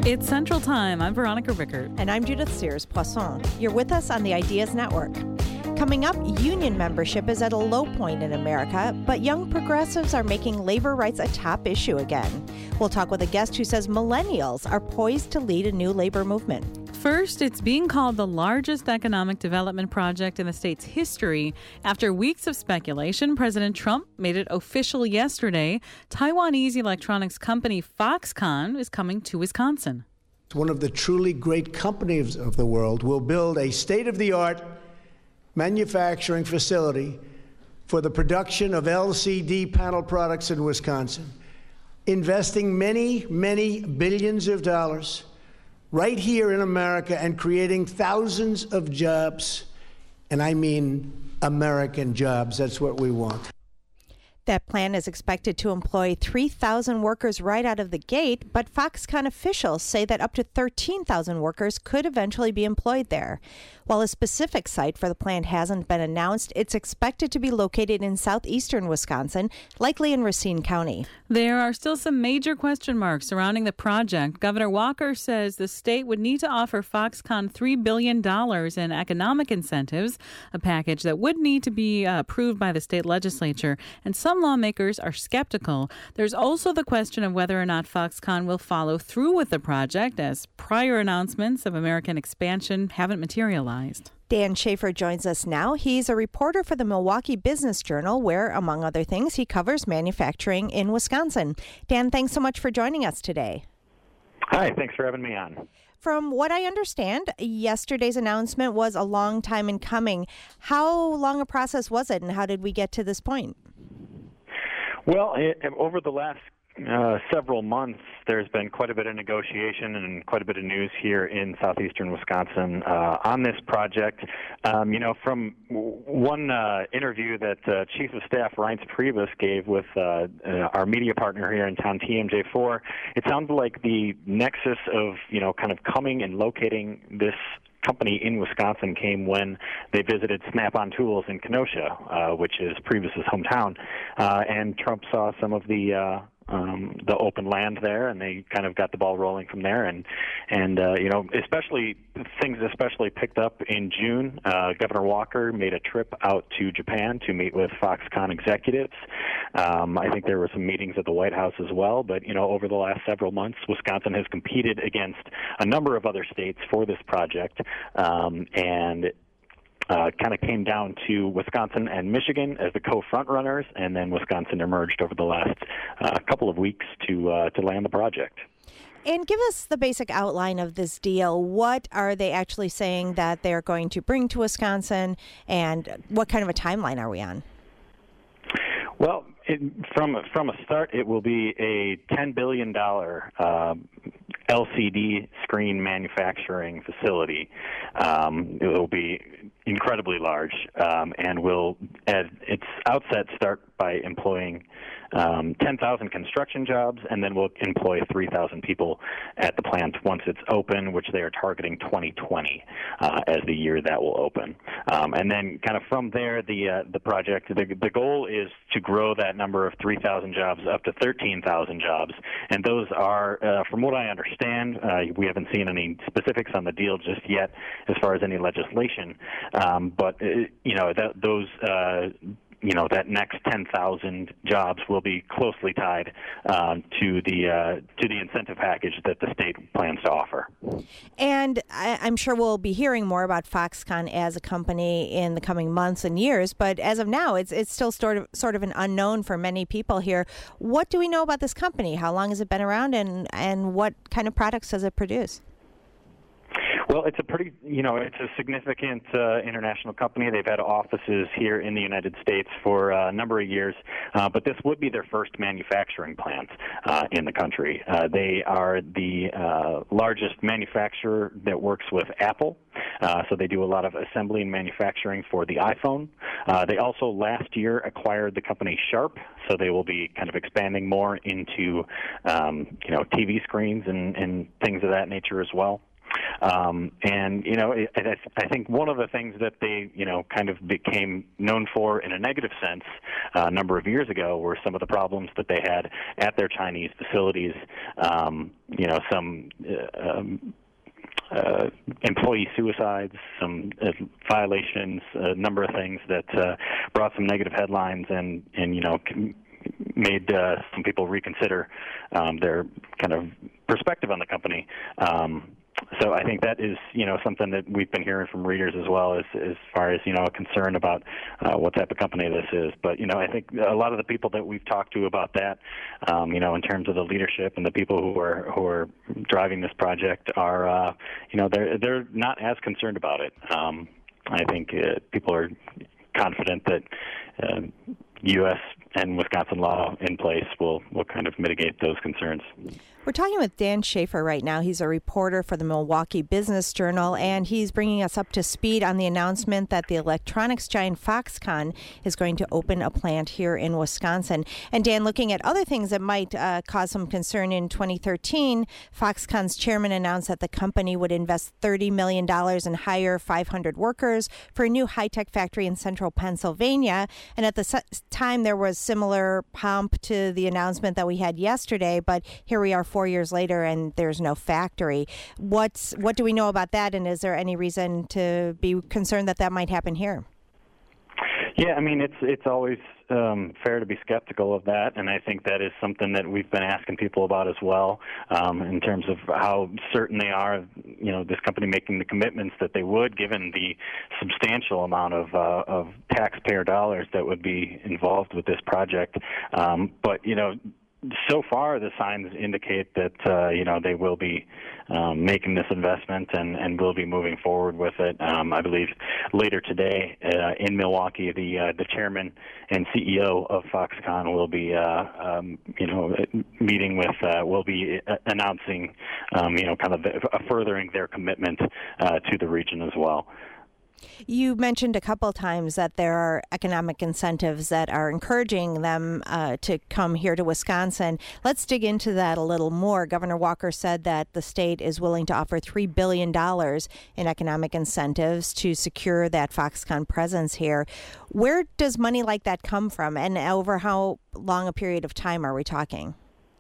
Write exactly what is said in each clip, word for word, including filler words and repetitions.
It's Central Time. I'm Veronica Rickert. And I'm Judith Sears-Poisson. You're with us on the Ideas Network. Coming up, union membership is at a low point in America, but young progressives are making labor rights a top issue again. We'll talk with a guest who says millennials are poised to lead a new labor movement. First, it's being called the largest economic development project in the state's history. After weeks of speculation, President Trump made it official yesterday. Taiwanese electronics company Foxconn is coming to Wisconsin. One of the truly great companies of the world will build a state-of-the-art manufacturing facility for the production of L C D panel products in Wisconsin, investing many, many billions of dollars right here in America and creating thousands of jobs. And I mean American jobs. That's what we want. That plan is expected to employ three thousand workers right out of the gate, but Foxconn officials say that up to thirteen thousand workers could eventually be employed there. While a specific site for the plant hasn't been announced, it's expected to be located in southeastern Wisconsin, likely in Racine County. There are still some major question marks surrounding the project. Governor Walker says the state would need to offer Foxconn three billion dollars in economic incentives, a package that would need to be uh, approved by the state legislature, and some Some lawmakers are skeptical. There's also the question of whether or not Foxconn will follow through with the project, as prior announcements of American expansion haven't materialized. Dan Schaefer joins us now. He's a reporter for the Milwaukee Business Journal, where, among other things, he covers manufacturing in Wisconsin. Dan, thanks so much for joining us today. Hi, thanks for having me on. From what I understand, yesterday's announcement was a long time in coming. How long a process was it, and how did we get to this point? Well, it, over the last uh, several months, there's been quite a bit of negotiation and quite a bit of news here in southeastern Wisconsin uh, on this project. Um, you know, from one uh, interview that uh, Chief of Staff Reince Priebus gave with uh, uh, our media partner here in town, T M J four, it sounds like the nexus of, you know, kind of coming and locating this company in Wisconsin came when they visited Snap-on Tools in Kenosha, uh, which is Priebus's hometown, uh, and Trump saw some of the uh, um, the open land there, and they kind of got the ball rolling from there. And and uh, you know, especially things especially picked up in June. Uh, Governor Walker made a trip out to Japan to meet with Foxconn executives. Um, I think there were some meetings at the White House as well. But you know, over the last several months, Wisconsin has competed against a number of other states for this project, um, and. Uh, kind of came down to Wisconsin and Michigan as the co-front runners, and then Wisconsin emerged over the last uh, couple of weeks to uh, to land the project. And give us the basic outline of this deal. What are they actually saying that they're going to bring to Wisconsin, and what kind of a timeline are we on? Well, it, from from a start, it will be a ten billion dollars uh, L C D screen manufacturing facility. Um, it will be incredibly large, um, and will at its outset start by employing um, ten thousand construction jobs, and then we'll employ three thousand people at the plant once it's open, which they are targeting twenty twenty uh, as the year that will open. Um, and then kind of from there, the uh, the project, the, the goal is to grow that number of three thousand jobs up to thirteen thousand jobs. And those are, uh, from what I understand, uh, we haven't seen any specifics on the deal just yet as far as any legislation, um, but, uh, you know, that, those uh, you know, that next ten thousand jobs will be closely tied um, to the uh, to the incentive package that the state plans to offer. And I, I'm sure we'll be hearing more about Foxconn as a company in the coming months and years. But as of now, it's it's still sort of sort of an unknown for many people here. What do we know about this company? How long has it been around, and and what kind of products does it produce? Well, it's a pretty, you know, it's a significant uh, international company. They've had offices here in the United States for uh, a number of years, uh, but this would be their first manufacturing plant uh, in the country. Uh, they are the uh, largest manufacturer that works with Apple, uh, so they do a lot of assembly and manufacturing for the iPhone. Uh, they also last year acquired the company Sharp, so they will be kind of expanding more into, um, you know, T V screens and, and things of that nature as well. Um, and, you know, I, I think one of the things that they, you know, kind of became known for in a negative sense uh, a number of years ago were some of the problems that they had at their Chinese facilities. Um, you know, some uh, um, uh, employee suicides, some uh, violations, a number of things that uh, brought some negative headlines and, and you know, made uh, some people reconsider um, their kind of perspective on the company. Um, so I think that is, you know, something that we've been hearing from readers as well, as as far as, you know, a concern about uh, what type of company this is. But, you know, I think a lot of the people that we've talked to about that, um, you know, in terms of the leadership and the people who are who are driving this project are, uh, you know, they're they're not as concerned about it. Um, I think uh, people are confident that uh, U S and Wisconsin law in place will, will kind of mitigate those concerns. We're talking with Dan Schaefer right now. He's a reporter for the Milwaukee Business Journal, and he's bringing us up to speed on the announcement that the electronics giant Foxconn is going to open a plant here in Wisconsin. And Dan, looking at other things that might uh, cause some concern, in twenty thirteen, Foxconn's chairman announced that the company would invest thirty million dollars and hire five hundred workers for a new high-tech factory in central Pennsylvania. And at the time, there was similar pomp to the announcement that we had yesterday, but here we are four years later and there's no factory. What's what do we know about that, and is there any reason to be concerned that that might happen here? Yeah, I mean, it's it's always um, fair to be skeptical of that, and I think that is something that we've been asking people about as well, um, in terms of how certain they are, you know, this company making the commitments that they would, given the substantial amount of uh, of taxpayer dollars that would be involved with this project. Um, but, you know, so far, the signs indicate that, uh, you know, they will be um, making this investment and, and will be moving forward with it. Um, I believe later today uh, in Milwaukee, the uh, the chairman and C E O of Foxconn will be, uh, um, you know, meeting with, uh, will be announcing, um, you know, kind of furthering their commitment uh, to the region as well. You mentioned a couple times that there are economic incentives that are encouraging them uh, to come here to Wisconsin. Let's dig into that a little more. Governor Walker said that the state is willing to offer three billion dollars in economic incentives to secure that Foxconn presence here. Where does money like that come from, and over how long a period of time are we talking?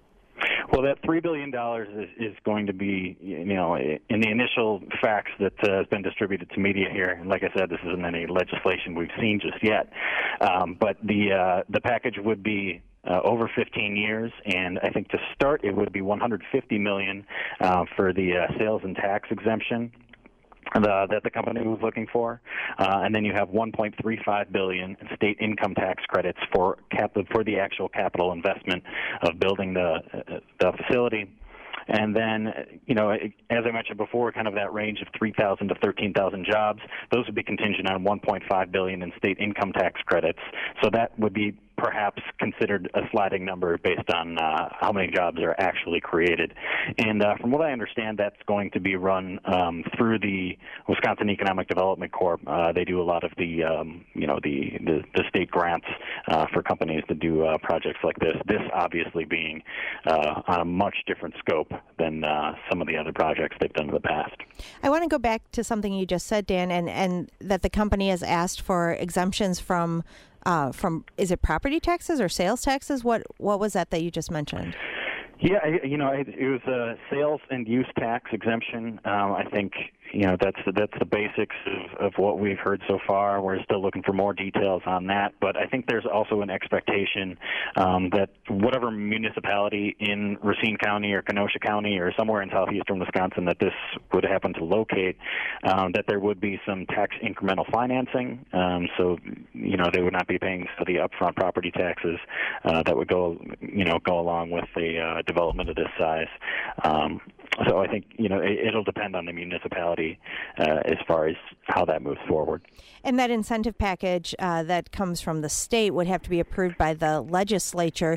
Well, that three billion dollars is, is going to be, you know, in the initial facts that uh, has been distributed to media here. And like I said, this isn't any legislation we've seen just yet. Um, but the uh, the package would be uh, over fifteen years, and I think to start it would be one hundred fifty million dollars uh, for the uh, sales and tax exemption The, that the company was looking for, uh, and then you have one point three five billion dollars in state income tax credits for cap- for the actual capital investment of building the uh, the facility. And then, you know, as I mentioned before, kind of that range of three thousand to thirteen thousand jobs, those would be contingent on one point five billion dollars in state income tax credits. So that would be perhaps considered a sliding number based on uh, how many jobs are actually created. And uh, from what I understand, that's going to be run um, through the Wisconsin Economic Development Corp. Uh, they do a lot of the, um, you know, the, the, the state grants uh, for companies that do uh, projects like this. This obviously being uh, on a much different scope than uh, some of the other projects they've done in the past. I want to go back to something you just said, Dan, and, and that the company has asked for exemptions from Uh, from, is it property taxes or sales taxes? What what was that that you just mentioned? Yeah, you know, it, it was a sales and use tax exemption. Um, I think, you know, that's that's the basics of, of what we've heard so far. We're still looking for more details on that, but I think there's also an expectation um, that whatever municipality in Racine County or Kenosha County or somewhere in southeastern Wisconsin that this would happen to locate, um, that there would be some tax incremental financing. Um, so, you know, they would not be paying for the upfront property taxes uh, that would go, you know, go along with the uh, development of this size. Um, so I think, you know, it, it'll depend on the municipality uh, as far as how that moves forward. And that incentive package uh, that comes from the state would have to be approved by the legislature.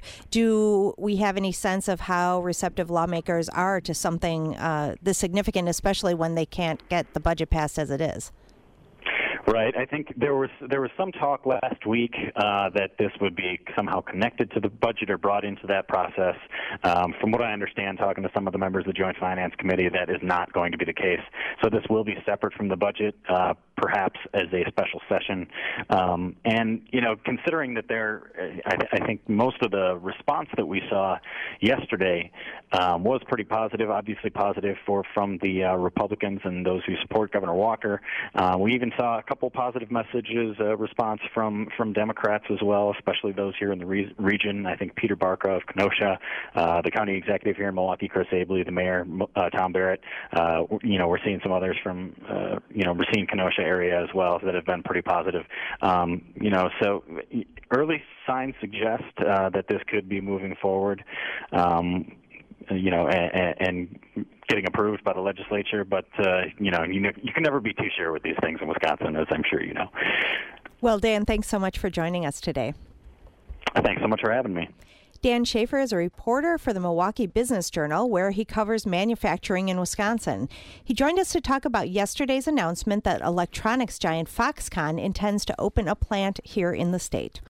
Do we have any sense of how receptive lawmakers are to something uh, this significant, especially when they can't get the budget passed as it is? Right. I think there was there was some talk last week uh, that this would be somehow connected to the budget or brought into that process. Um, from what I understand, talking to some of the members of the Joint Finance Committee, that is not going to be the case. So this will be separate from the budget, uh, perhaps as a special session. Um, and, you know, considering that there, I, th- I think most of the response that we saw yesterday um, was pretty positive, obviously positive for from the uh, Republicans and those who support Governor Walker. Uh, we even saw a couple positive messages, uh, response from, from Democrats as well, especially those here in the re- region. I think Peter Barca of Kenosha, uh, the county executive here in Milwaukee, Chris Abley, the mayor, uh, Tom Barrett. Uh, you know, we're seeing some others from, uh, you know, Racine, Kenosha area as well that have been pretty positive. Um, you know, so early signs suggest uh, that this could be moving forward. Um, you know, and, and getting approved by the legislature, but, uh, you know, you know, you can never be too sure with these things in Wisconsin, as I'm sure you know. Well, Dan, thanks so much for joining us today. Thanks so much for having me. Dan Schaefer is a reporter for the Milwaukee Business Journal, where he covers manufacturing in Wisconsin. He joined us to talk about yesterday's announcement that electronics giant Foxconn intends to open a plant here in the state.